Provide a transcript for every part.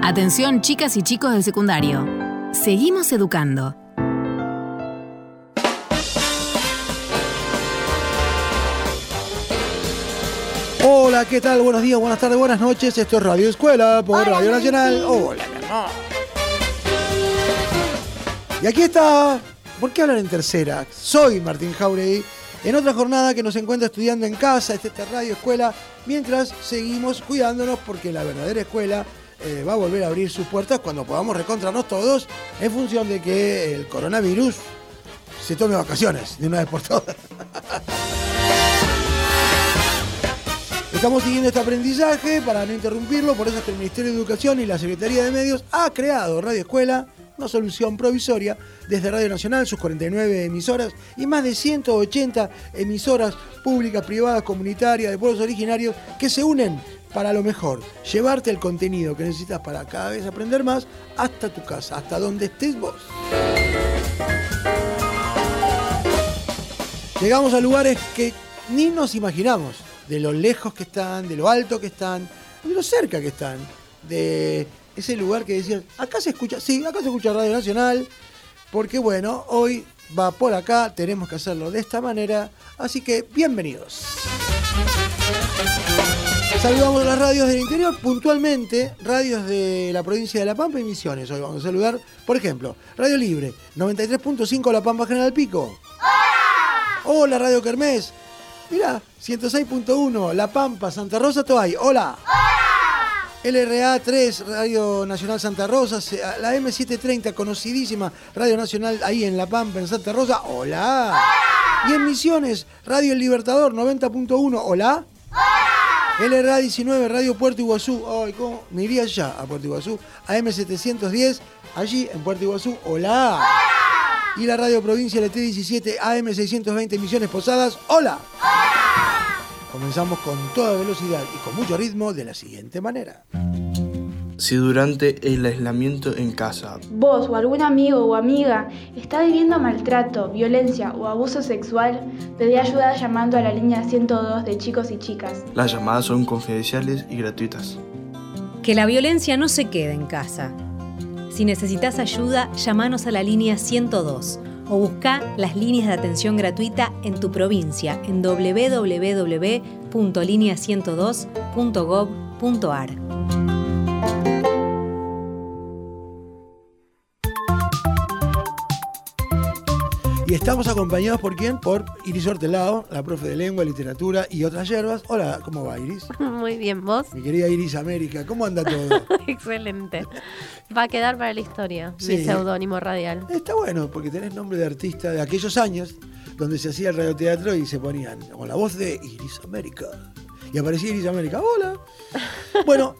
Atención, chicas y chicos del secundario. Seguimos educando. Hola, ¿qué tal? Buenos días, buenas tardes, buenas noches. Esto es Radio Escuela por Radio Nacional. Hola, mi amor. Y aquí está. ¿Por qué hablar en tercera? Soy Martín Jauregui. En otra jornada que nos encuentra estudiando en casa, esta Radio Escuela, mientras seguimos cuidándonos porque la verdadera escuela va a volver a abrir sus puertas cuando podamos reencontrarnos todos en función de que el coronavirus se tome vacaciones de una vez por todas. Estamos siguiendo este aprendizaje para no interrumpirlo, por eso es que el Ministerio de Educación y la Secretaría de Medios ha creado Radio Escuela, una solución provisoria desde Radio Nacional, sus 49 emisoras y más de 180 emisoras públicas, privadas, comunitarias, de pueblos originarios que se unen para lo mejor, llevarte el contenido que necesitas para cada vez aprender más hasta tu casa, hasta donde estés vos. Llegamos a lugares que ni nos imaginamos, de lo lejos que están, de lo alto que están, de lo cerca que están, de ese lugar que decían, acá se escucha, sí, acá se escucha Radio Nacional, porque bueno, hoy va por acá, tenemos que hacerlo de esta manera, así que bienvenidos. Saludamos a las radios del interior, puntualmente, radios de la provincia de La Pampa y Misiones. Hoy vamos a saludar, por ejemplo, Radio Libre, 93.5 La Pampa General Pico. ¡Hola! Hola, Radio Kermés. Mirá, 106.1 La Pampa, Santa Rosa, Toay. ¡Hola! ¡Hola! LRA 3, Radio Nacional Santa Rosa, la M730, conocidísima Radio Nacional ahí en La Pampa, en Santa Rosa. ¡Hola! ¡Hola! Y en Misiones, Radio El Libertador, 90.1. ¡Hola! ¡Hola! LRA 19, Radio Puerto Iguazú. Ay, ¿cómo? Me iría ya a Puerto Iguazú. AM710, allí en Puerto Iguazú. ¡Hola! ¡Hola! Y la Radio Provincia LT17, AM620, Misiones Posadas. ¡Hola! ¡Hola! Comenzamos con toda velocidad y con mucho ritmo de la siguiente manera. Si durante el aislamiento en casa vos o algún amigo o amiga está viviendo maltrato, violencia o abuso sexual, pedí ayuda llamando a la línea 102 de chicos y chicas. Las llamadas son confidenciales y gratuitas. Que la violencia no se quede en casa. Si necesitas ayuda, llamanos a la línea 102 o busca las líneas de atención gratuita en tu provincia en www.linea102.gov.ar. Y estamos acompañados por ¿quién? Por Iris Hortelao, la profe de lengua, literatura y otras hierbas. Hola, ¿cómo va, Iris? Muy bien, ¿vos? Mi querida Iris América, ¿cómo anda todo? Excelente. Va a quedar para la historia, sí. Mi seudónimo radial. Está bueno, porque tenés nombre de artista de aquellos años donde se hacía el radioteatro y se ponían con la voz de Iris América. Y aparecía Iris América. ¡Hola! Bueno,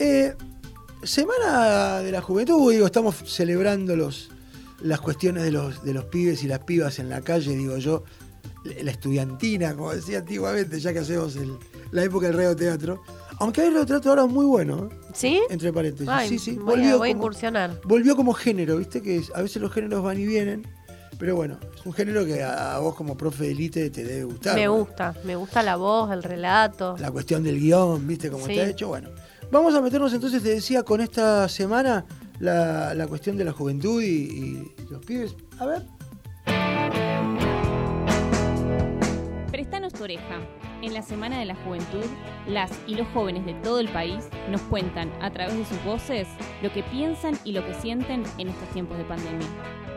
Semana de la Juventud, digo, estamos celebrando las cuestiones de los pibes y las pibas en la calle, digo yo, la estudiantina, como decía antiguamente, ya que hacemos la época del radioteatro. Aunque hay radioteatro ahora muy bueno, ¿eh? ¿Sí? Entre paréntesis. Ay, sí. Voy a incursionar. Volvió como género, ¿viste? Que a veces los géneros van y vienen, pero bueno, es un género que a vos como profe de élite te debe gustar. Me gusta la voz, el relato. La cuestión del guión, ¿viste? Cómo sí. Está hecho, bueno. Vamos a meternos entonces, te decía, con esta semana la cuestión de la juventud y los pibes. A ver. Prestanos tu oreja. En la Semana de la Juventud, las y los jóvenes de todo el país nos cuentan a través de sus voces lo que piensan y lo que sienten en estos tiempos de pandemia.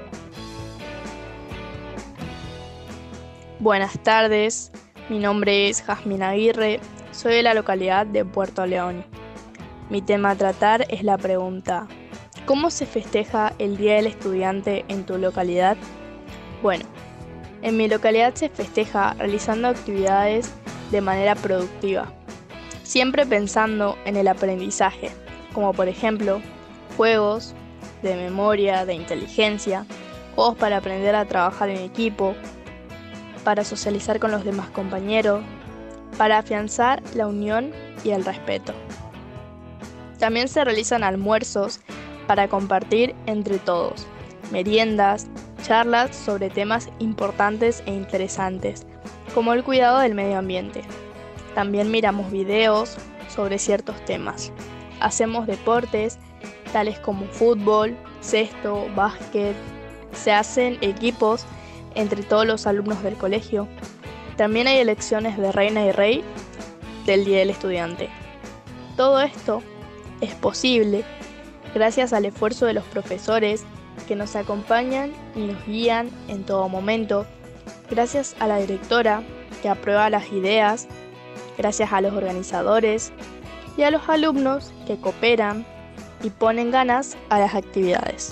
Buenas tardes, mi nombre es Jazmín Aguirre, soy de la localidad de Puerto León. Mi tema a tratar es la pregunta: ¿cómo se festeja el Día del Estudiante en tu localidad? Bueno, en mi localidad se festeja realizando actividades de manera productiva, siempre pensando en el aprendizaje, como por ejemplo, juegos de memoria, de inteligencia, juegos para aprender a trabajar en equipo, para socializar con los demás compañeros, para afianzar la unión y el respeto. También se realizan almuerzos para compartir entre todos, meriendas, charlas sobre temas importantes e interesantes, como el cuidado del medio ambiente. También miramos videos sobre ciertos temas, hacemos deportes tales como fútbol, cesto, básquet. Se hacen equipos entre todos los alumnos del colegio. También hay elecciones de reina y rey del Día del Estudiante. Todo esto es posible gracias al esfuerzo de los profesores que nos acompañan y nos guían en todo momento, gracias a la directora que aprueba las ideas, gracias a los organizadores y a los alumnos que cooperan y ponen ganas a las actividades.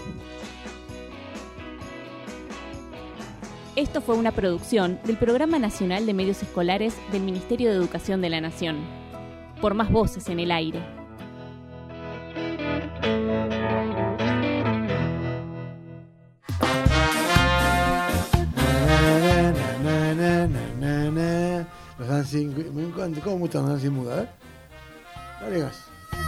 Esto fue una producción del Programa Nacional de Medios Escolares del Ministerio de Educación de la Nación. Por más voces en el aire. Los Dancing, ¿cómo me gustan los Dancing Muda? A ver, dale gas.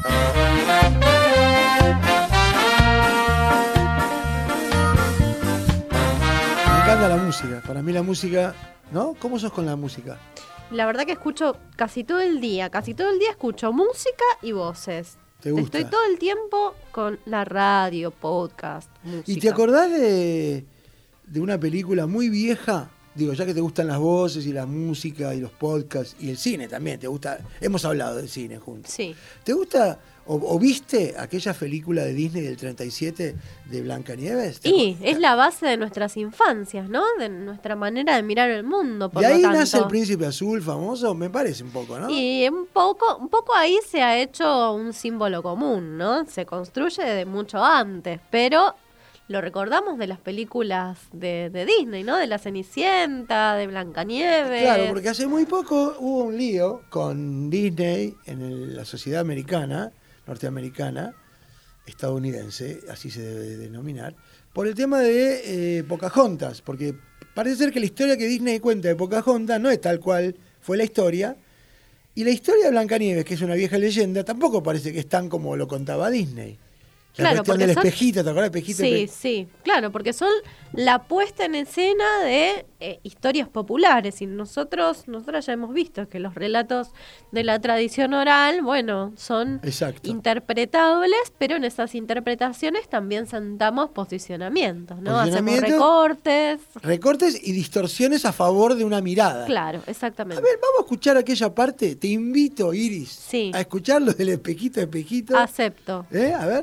Me encanta la música. Para mí la música, ¿no? ¿Cómo sos con la música? La verdad que escucho casi todo el día escucho música y voces. ¿Te gusta? Estoy todo el tiempo con la radio, podcast, música. ¿Y te acordás de una película muy vieja? Digo, ya que te gustan las voces y la música y los podcasts y el cine también, ¿te gusta? Hemos hablado del cine juntos. Sí. ¿Te gusta o viste aquella película de Disney del 37 de Blancanieves? Y es la base de nuestras infancias, ¿no? De nuestra manera de mirar el mundo, por de ahí lo tanto. nace el Príncipe Azul famoso, me parece un poco, ¿no? Y un poco ahí se ha hecho un símbolo común, ¿no? Se construye de mucho antes, pero lo recordamos de las películas de Disney, ¿no? De La Cenicienta, de Blancanieves. Claro, porque hace muy poco hubo un lío con Disney en la sociedad americana, norteamericana, estadounidense, así se debe denominar, por el tema de Pocahontas, porque parece ser que la historia que Disney cuenta de Pocahontas no es tal cual fue la historia, y la historia de Blancanieves, que es una vieja leyenda, tampoco parece que es tan como lo contaba Disney. La Claro, cuestión del porque espejito, ¿te acuerdas del espejito? Sí, claro, porque son la puesta en escena de historias populares y nosotras ya hemos visto que los relatos de la tradición oral, bueno, son Exacto. interpretables, pero en esas interpretaciones también sentamos posicionamientos, ¿no? Hacemos Posicionamiento, recortes. Recortes y distorsiones a favor de una mirada. Claro, exactamente. A ver, vamos a escuchar aquella parte. Te invito, Iris, Sí. a escuchar lo del espejito. Acepto. A ver.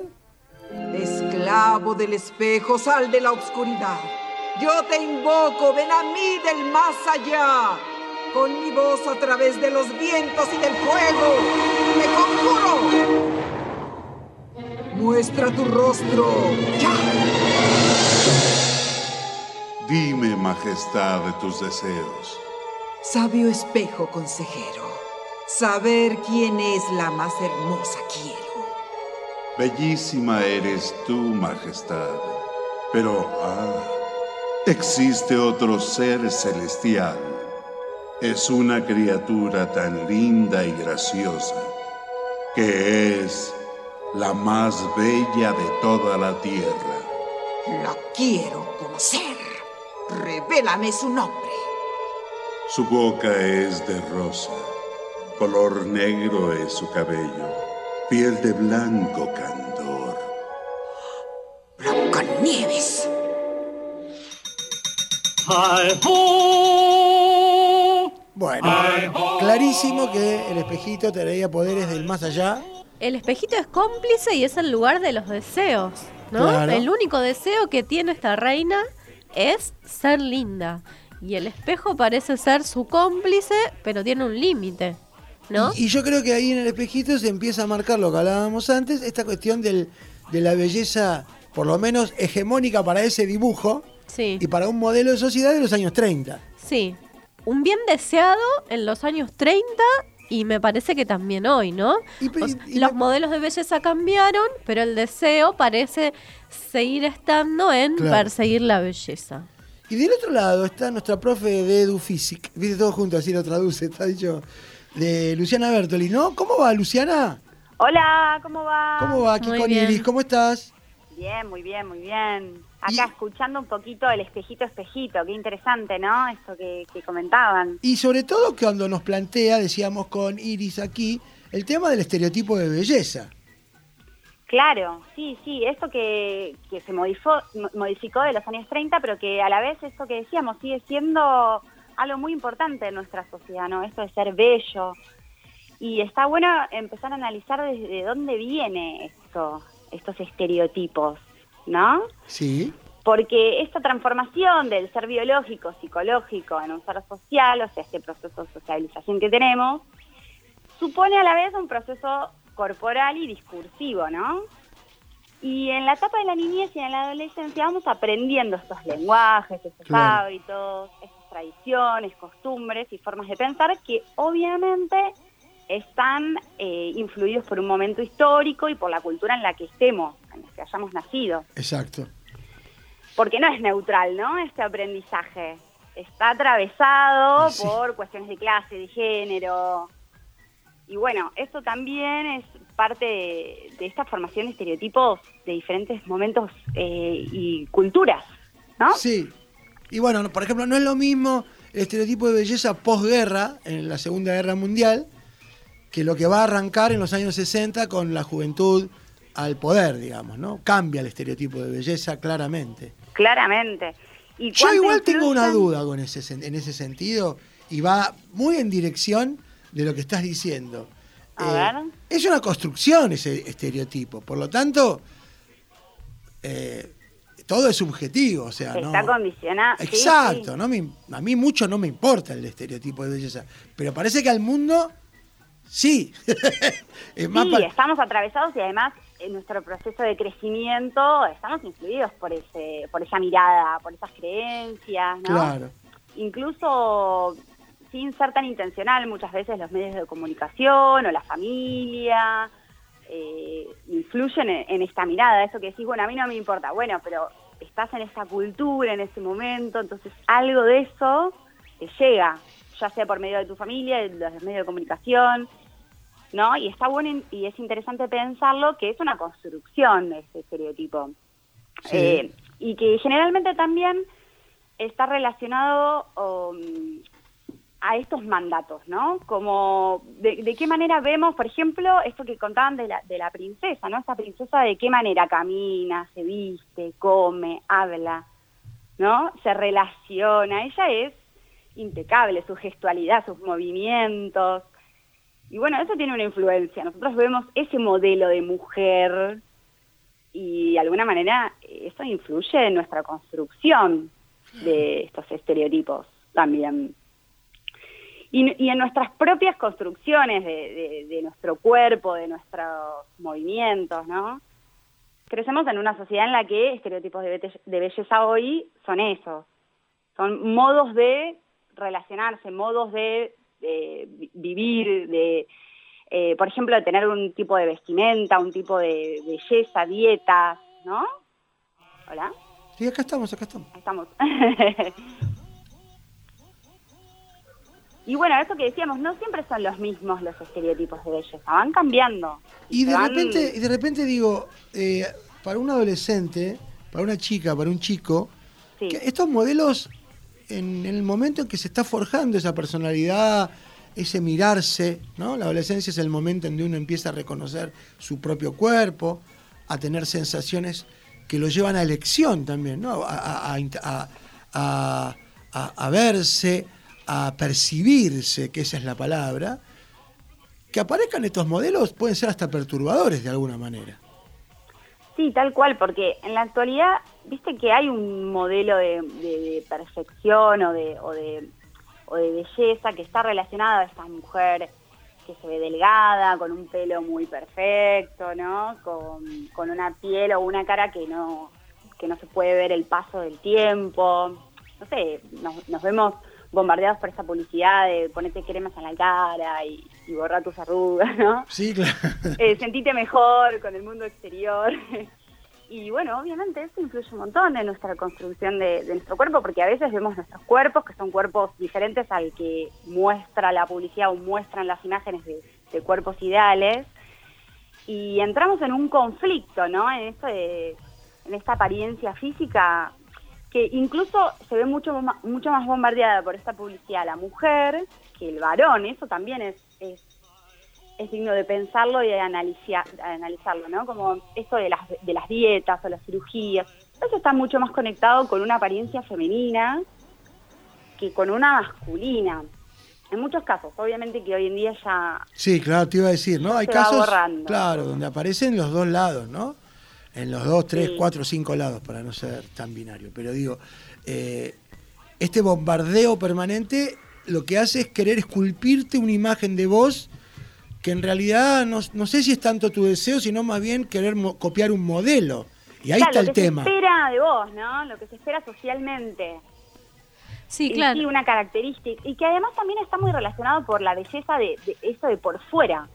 Esclavo del espejo, sal de la oscuridad. Yo te invoco, ven a mí del más allá. Con mi voz a través de los vientos y del fuego, te conjuro. Muestra tu rostro, ya. Dime, majestad, de tus deseos. Sabio espejo consejero, saber quién es la más hermosa quiero. Bellísima eres tú, majestad. Pero, existe otro ser celestial. Es una criatura tan linda y graciosa, que es la más bella de toda la tierra. La quiero conocer. Revélame su nombre. Su boca es de rosa, color negro es su cabello. Piel de blanco candor. Blancanieves. Bueno, clarísimo que el espejito traía poderes del más allá. El espejito es cómplice y es el lugar de los deseos, ¿no? Claro. El único deseo que tiene esta reina es ser linda. Y el espejo parece ser su cómplice, pero tiene un límite, ¿no? Y yo creo que ahí en el espejito se empieza a marcar lo que hablábamos antes, esta cuestión de la belleza, por lo menos hegemónica para ese dibujo, Sí. y para un modelo de sociedad de los años 30. Sí. Un bien deseado en los años 30 y me parece que también hoy, ¿no? Los modelos de belleza cambiaron, pero el deseo parece seguir estando en Claro. perseguir la belleza. Y del otro lado está nuestra profe de EduPhysic, viste, todo junto, así lo traduce, está dicho, de Luciana Bertoli, ¿no? ¿Cómo va, Luciana? Hola, ¿cómo va? ¿Cómo va aquí Muy con bien. Iris? ¿Cómo estás? Bien, muy bien, muy bien. Acá escuchando un poquito el espejito, qué interesante, ¿no? Esto que comentaban. Y sobre todo cuando nos plantea, decíamos con Iris aquí, el tema del estereotipo de belleza. Claro, sí, esto que se modificó de los años 30, pero que a la vez esto que decíamos sigue siendo algo muy importante en nuestra sociedad, ¿no? Esto de ser bello. Y está bueno empezar a analizar desde dónde viene estos estereotipos, ¿no? Sí. Porque esta transformación del ser biológico, psicológico en un ser social, o sea, este proceso de socialización que tenemos, supone a la vez un proceso corporal y discursivo, ¿no? Y en la etapa de la niñez y en la adolescencia vamos aprendiendo estos lenguajes, estos hábitos, estas tradiciones, costumbres y formas de pensar que obviamente están influidos por un momento histórico y por la cultura en la que estemos, en la que hayamos nacido. Exacto. Porque no es neutral, ¿no? Este aprendizaje está atravesado por cuestiones de clase, de género. Y bueno, esto también es parte de esta formación de estereotipos de diferentes momentos y culturas, ¿no? Sí. Y bueno, por ejemplo, no es lo mismo el estereotipo de belleza posguerra, en la Segunda Guerra Mundial, que lo que va a arrancar en los años 60 con la juventud al poder, digamos, ¿no? Cambia el estereotipo de belleza claramente. Claramente. ¿Y yo igual tengo una duda en ese sentido, y va muy en dirección de lo que estás diciendo. A ver. Es una construcción ese estereotipo, por lo tanto, todo es subjetivo, o sea, está condicionado. Exacto, sí. A mí mucho no me importa el estereotipo de belleza, pero parece que al mundo sí. Estamos atravesados y además en nuestro proceso de crecimiento estamos influidos por esa mirada, por esas creencias, ¿no? Claro. Incluso sin ser tan intencional, muchas veces los medios de comunicación o la familia influyen en esta mirada, eso que decís, bueno, a mí no me importa, bueno, pero estás en esa cultura, en ese momento, entonces algo de eso te llega, ya sea por medio de tu familia, de los medios de comunicación, ¿no? Y está bueno y es interesante pensarlo, que es una construcción de este estereotipo. Sí. Y que generalmente también está relacionado a estos mandatos, ¿no? Como de qué manera vemos, por ejemplo, esto que contaban de la princesa, ¿no? Esta princesa de qué manera camina, se viste, come, habla, ¿no? Se relaciona. Ella es impecable, su gestualidad, sus movimientos. Y bueno, eso tiene una influencia. Nosotros vemos ese modelo de mujer y de alguna manera eso influye en nuestra construcción de estos estereotipos también. Y en nuestras propias construcciones de nuestro cuerpo, de nuestros movimientos, ¿no? Crecemos en una sociedad en la que estereotipos de belleza hoy son esos. Son modos de relacionarse, modos de vivir, por ejemplo, de tener un tipo de vestimenta, un tipo de belleza, dietas, ¿no? ¿Hola? Sí, acá estamos. Estamos. Y bueno, eso que decíamos, no siempre son los mismos los estereotipos de belleza, van cambiando. Y de repente digo, para un adolescente, para una chica, para un chico, sí, que estos modelos, en el momento en que se está forjando esa personalidad, ese mirarse, ¿no? La adolescencia es el momento en que uno empieza a reconocer su propio cuerpo, a tener sensaciones que lo llevan a elección también, ¿no? A verse, a percibirse, que esa es la palabra. Que aparezcan estos modelos pueden ser hasta perturbadores de alguna manera. Sí, tal cual, porque en la actualidad, viste que hay un modelo de perfección o de belleza que está relacionado a esta mujer que se ve delgada, con un pelo muy perfecto, ¿no? Con una piel o una cara que no se puede ver el paso del tiempo. No sé, nos vemos bombardeados por esa publicidad de ponete cremas en la cara y borrar tus arrugas, ¿no? Sí, claro. Sentite mejor con el mundo exterior. Y bueno, obviamente eso influye un montón en nuestra construcción de nuestro cuerpo, porque a veces vemos nuestros cuerpos, que son cuerpos diferentes al que muestra la publicidad o muestran las imágenes de cuerpos ideales, y entramos en un conflicto, ¿no? En esta apariencia física, que incluso se ve mucho más bombardeada por esta publicidad la mujer que el varón. Eso también es es digno de pensarlo y de analizarlo, ¿no? Como esto de las dietas o las cirugías, eso está mucho más conectado con una apariencia femenina que con una masculina. En muchos casos, obviamente que hoy en día ya... Sí, claro, te iba a decir, ¿no? Hay se casos, va borrando. claro, donde aparecen los dos lados, ¿no? En los 2, 3, 4, 5 lados, para no ser tan binario. Pero digo, este bombardeo permanente lo que hace es querer esculpirte una imagen de vos que en realidad no sé si es tanto tu deseo, sino más bien querer copiar un modelo. Y ahí está el tema. Lo que se espera de vos, ¿no? Lo que se espera socialmente. Sí, claro. Sí, una característica. Y que además también está muy relacionado por la belleza de eso de por fuera.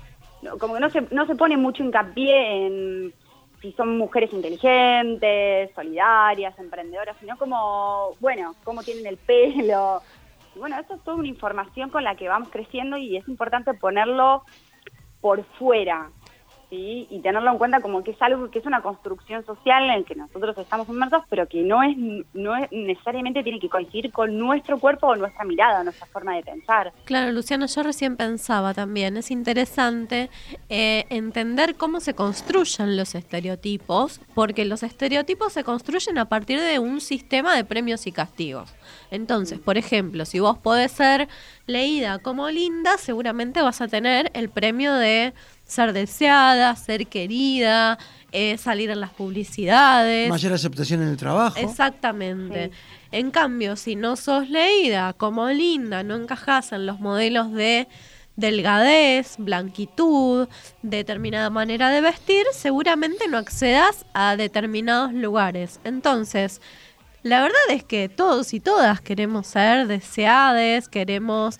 Como que no se pone mucho hincapié en si son mujeres inteligentes, solidarias, emprendedoras, sino como, bueno, cómo tienen el pelo. Y bueno, eso es toda una información con la que vamos creciendo y es importante ponerlo por fuera, ¿sí? Y tenerlo en cuenta como que es algo que es una construcción social en la que nosotros estamos inmersos, pero que no es necesariamente tiene que coincidir con nuestro cuerpo o nuestra mirada, nuestra forma de pensar. Claro, Luciana, yo recién pensaba también, es interesante entender cómo se construyen los estereotipos, porque los estereotipos se construyen a partir de un sistema de premios y castigos. Entonces, por ejemplo, si vos podés ser leída como linda, seguramente vas a tener el premio de ser deseada, ser querida, salir en las publicidades. Mayor aceptación en el trabajo. Exactamente. Sí. En cambio, si no sos leída como linda, no encajás en los modelos de delgadez, blanquitud, determinada manera de vestir, seguramente no accedas a determinados lugares. Entonces, la verdad es que todos y todas queremos ser deseadas, queremos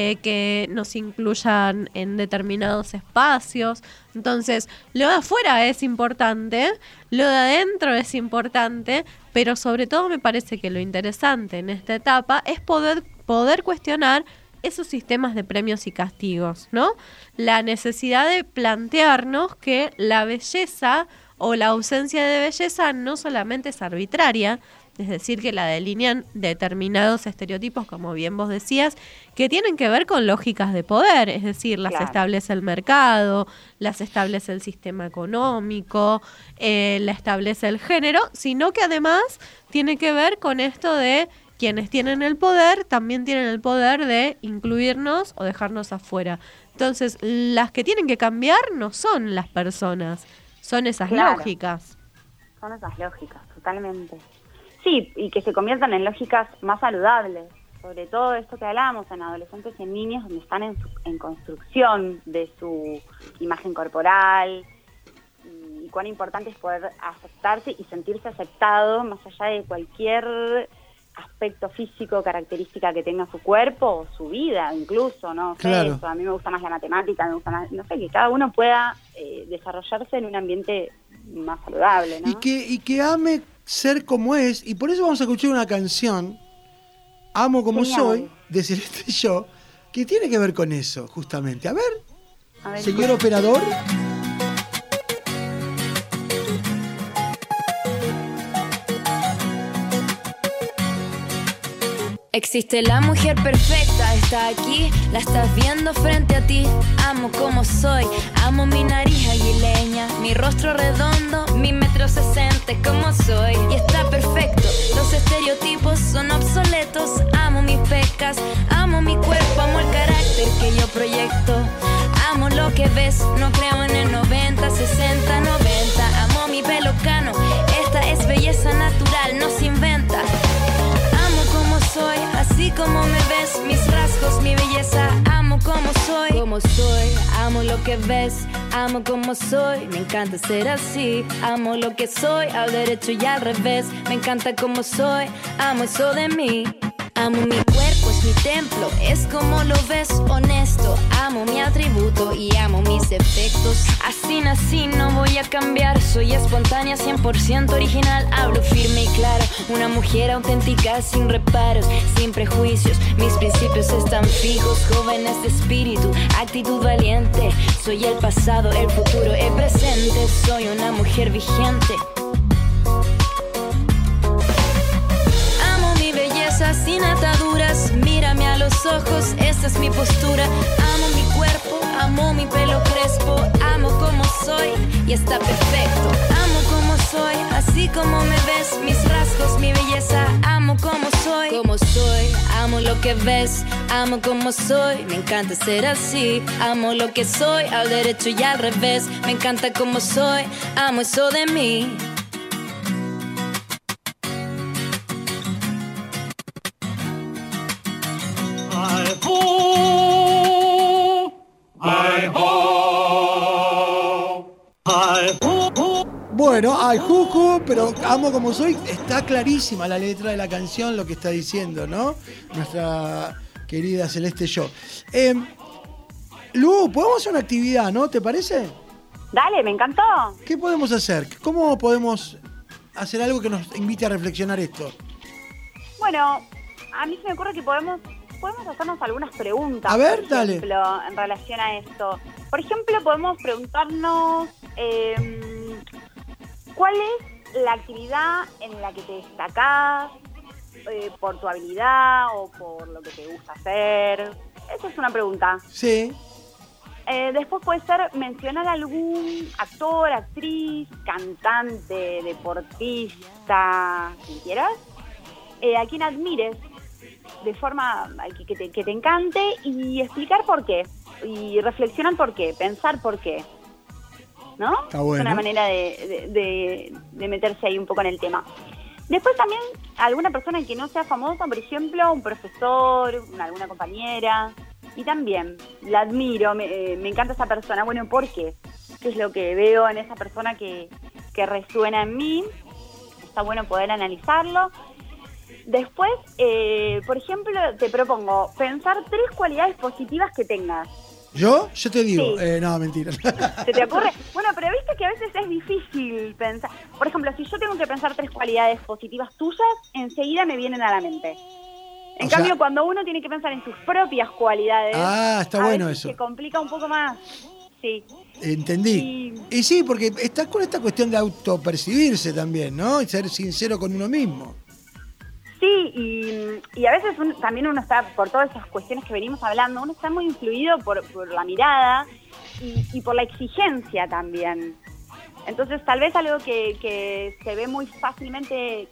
que nos incluyan en determinados espacios. Entonces, lo de afuera es importante, lo de adentro es importante, pero sobre todo me parece que lo interesante en esta etapa es poder cuestionar esos sistemas de premios y castigos, ¿no? La necesidad de plantearnos que la belleza o la ausencia de belleza no solamente es arbitraria, es decir, que la delinean determinados estereotipos, como bien vos decías, que tienen que ver con lógicas de poder, es decir, las establece el mercado, las establece el sistema económico, la establece el género, sino que además tiene que ver con esto de quienes tienen el poder, también tienen el poder de incluirnos o dejarnos afuera. Entonces, las que tienen que cambiar no son las personas, son esas lógicas. Son esas lógicas, totalmente. Sí, y que se conviertan en lógicas más saludables, sobre todo esto que hablábamos en adolescentes y en niños donde están en construcción de su imagen corporal y cuán importante es poder aceptarse y sentirse aceptado más allá de cualquier aspecto físico, característica que tenga su cuerpo o su vida incluso, ¿no? Claro. Eso, a mí me gusta más la matemática, me gusta más, no sé, que cada uno pueda desarrollarse en un ambiente más saludable, ¿no? Y que ame ser como es, y por eso vamos a escuchar una canción, Amo como soy, de Celeste y yo, que tiene que ver con eso, justamente. A ver señor operador. Existe la mujer perfecta, está aquí, la estás viendo frente a ti. Amo como soy, amo mi nariz aguileña, mi rostro redondo, mi 1,60 m como soy. Y está perfecto, los estereotipos son obsoletos. Amo mis pecas, amo mi cuerpo, amo el carácter que yo proyecto. Amo lo que ves, no creo en el 90, 60, 90. Amo mi pelo cano, esta es belleza natural, no se inventa. Soy, así como me ves, mis rasgos, mi belleza, amo como soy, amo lo que ves, amo como soy, me encanta ser así, amo lo que soy, al derecho y al revés, me encanta como soy, amo eso de mí. Amo mi cuerpo, es mi templo, es como lo ves, honesto. Amo mi atributo y amo mis defectos. Así nací, no voy a cambiar. Soy espontánea, 100% original. Hablo firme y claro, una mujer auténtica, sin reparos, sin prejuicios. Mis principios están fijos, jóvenes de espíritu, actitud valiente. Soy el pasado, el futuro, el presente. Soy una mujer vigente. Sin ataduras, mírame a los ojos, esa es mi postura. Amo mi cuerpo, amo mi pelo crespo, amo como soy y está perfecto. Amo como soy, así como me ves, mis rasgos, mi belleza. Amo como soy, amo lo que ves, amo como soy. Me encanta ser así, amo lo que soy, al derecho y al revés. Me encanta como soy, amo eso de mí. Bueno, ay, juju, pero amo como soy. Está clarísima la letra de la canción, lo que está diciendo, ¿no? Nuestra querida Celeste Yo. Lu, podemos hacer una actividad, ¿no? ¿Te parece? Dale, me encantó. ¿Qué podemos hacer? ¿Cómo podemos hacer algo que nos invite a reflexionar esto? Bueno, a mí se me ocurre que podemos hacernos algunas preguntas. A ver, por ejemplo, dale. En relación a esto. Por ejemplo, podemos preguntarnos ¿cuál es la actividad en la que te destacás por tu habilidad o por lo que te gusta hacer? Esa es una pregunta. Sí. Después puede ser mencionar algún actor, actriz, cantante, deportista, quien quieras, a quien admires de forma que te encante y explicar por qué. Y reflexionar por qué, pensar por qué. ¿No? Está bueno. Es una manera de meterse ahí un poco en el tema. Después también alguna persona que no sea famosa, por ejemplo, un profesor, alguna compañera. Y también la admiro, me encanta esa persona. Bueno, ¿por qué? ¿Qué es lo que veo en esa persona que resuena en mí? Está bueno poder analizarlo. Después, por ejemplo, te propongo pensar 3 cualidades positivas que tengas. ¿Yo? Yo te digo. Sí. No, mentira. ¿Se te ocurre? Bueno, pero viste que a veces es difícil pensar. Por ejemplo, si yo tengo que pensar 3 cualidades positivas tuyas, enseguida me vienen a la mente. En cambio, cuando uno tiene que pensar en sus propias cualidades, está bueno eso. Se complica un poco más. Sí. Entendí. Y sí, porque está con esta cuestión de autopercibirse también, ¿no? Y ser sincero con uno mismo. Sí, y a veces también uno está, por todas esas cuestiones que venimos hablando, uno está muy influido por la mirada y por la exigencia también. Entonces, tal vez algo que se ve muy fácilmente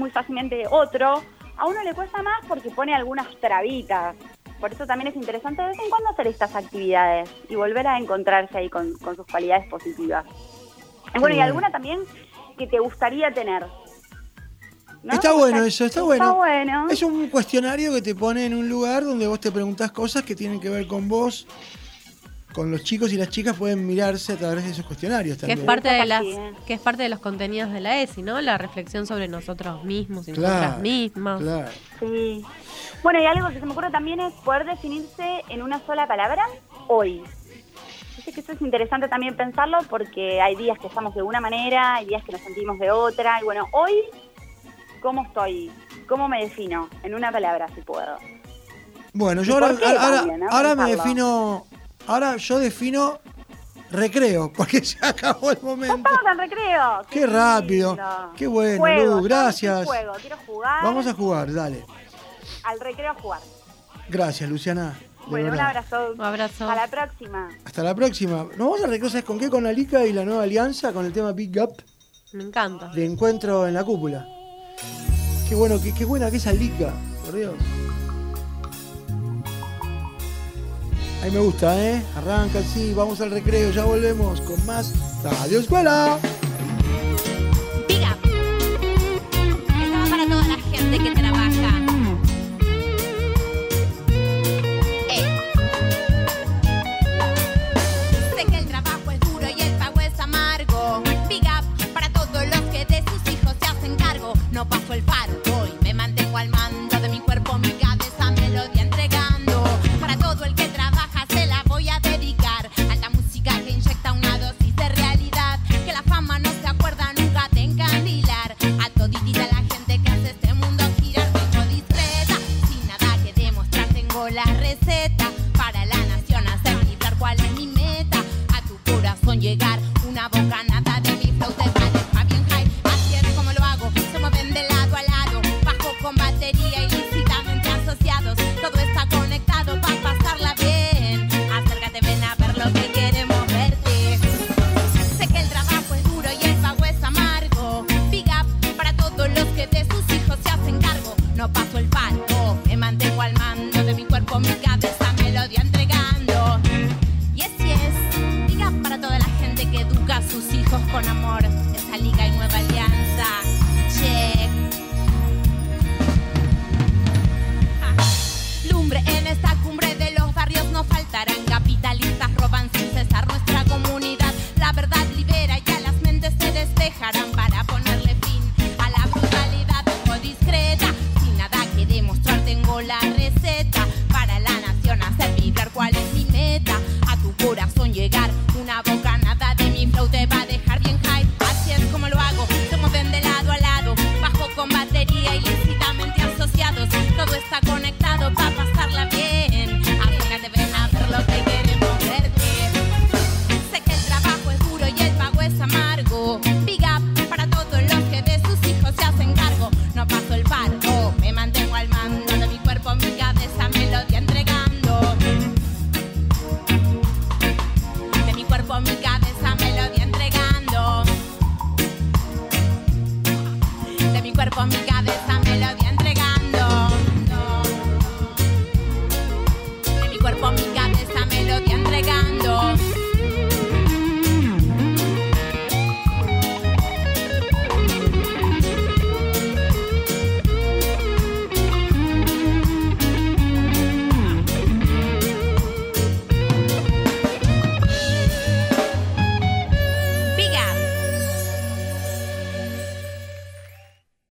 otro, a uno le cuesta más porque pone algunas trabitas. Por eso también es interesante de vez en cuando hacer estas actividades y volver a encontrarse ahí con sus cualidades positivas. Bueno, y alguna también que te gustaría tener. ¿No? Está bueno eso, está bueno. Está bueno. Es un cuestionario que te pone en un lugar donde vos te preguntás cosas que tienen que ver con vos. Con los chicos y las chicas pueden mirarse a través de esos cuestionarios también. Que es parte de los contenidos de la ESI, ¿no? La reflexión sobre nosotros mismos y nosotras mismas. Claro. Sí. Bueno, y algo que se me ocurre también es poder definirse en una sola palabra, hoy. Sé que eso es interesante también pensarlo porque hay días que estamos de una manera, hay días que nos sentimos de otra. Y bueno, hoy, ¿cómo estoy? ¿Cómo me defino? En una palabra, si puedo. Bueno, yo ahora me defino... Ahora yo defino recreo, porque se acabó el momento. ¡Ya estamos en recreo! ¡Qué rápido! ¡Qué bueno, juego, Lu! Gracias. Quiero jugar. Vamos a jugar, dale. Al recreo a jugar. Gracias, Luciana. Bueno, un abrazo. Un abrazo. Hasta la próxima. Hasta la próxima. Nos vamos a recreo, ¿sabes con qué? Con Alica y la nueva alianza, con el tema Big Up. Me encanta. De encuentro en la cúpula. Qué bueno, qué buena que es Alica, por Dios. Ahí me gusta, ¿eh? Arranca, sí, vamos al recreo, ya volvemos con más Radio Escuela. Big Up. Estaba para toda la gente que trabaja. Sé que el trabajo es duro y el pago es amargo. Big Up para todos los que de sus hijos se hacen cargo. No paso el faro, hoy me mantengo al mando de mi cuerpo, mi cabeza, melodía entregando. Para todo el que trabaja se la voy a dedicar a la música que inyecta una dosis de realidad. Que la fama amor, esa liga y nueva alianza. Check. Lumbre en esta cumbre de los barrios no faltarán. Capitalistas roban sin cesar nuestra comunidad. La verdad libera y a las mentes se despejarán.